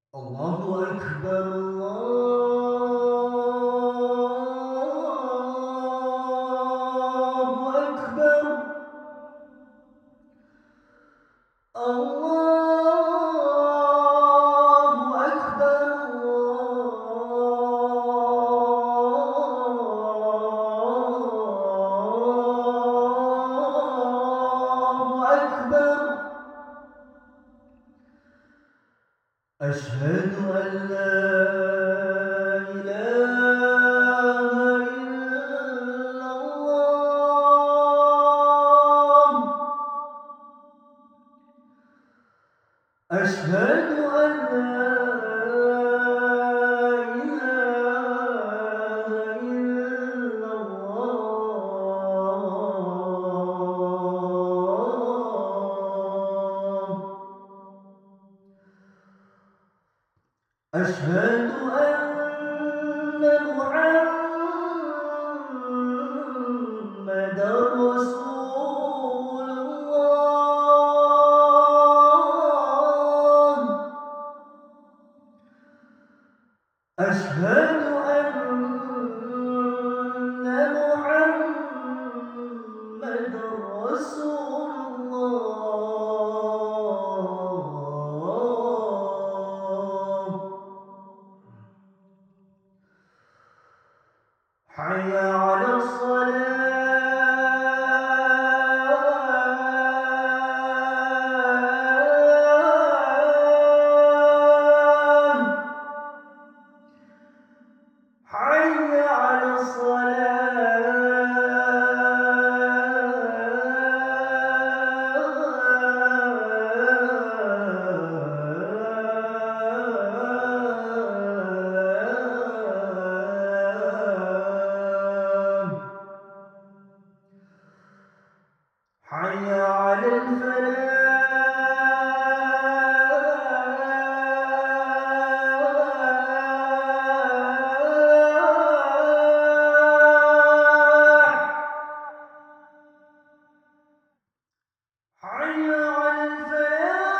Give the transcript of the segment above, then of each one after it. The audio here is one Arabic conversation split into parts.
الله أكبر الله أكبر الله أكبر الله أكبر. أشهد أن لا إله إلا الله. أشهد أن لا إله إلا الله. أشهد أن محمدًا رسول الله. أشهد أن محمدًا رسول الله. حي على الصلاة. حي على الصلاة. حي على الفلاح. حي على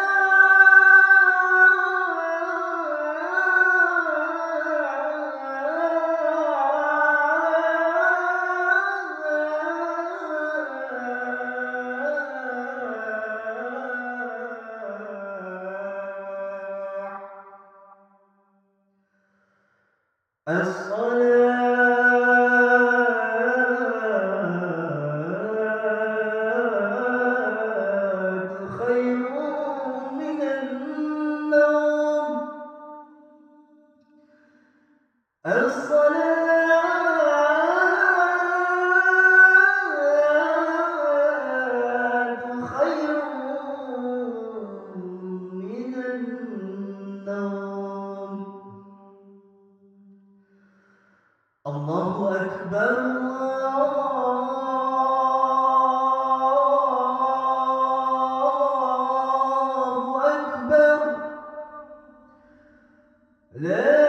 الصلاة خير من النوم. الصلاة خير من النوم. الله أكبر الله أكبر. لا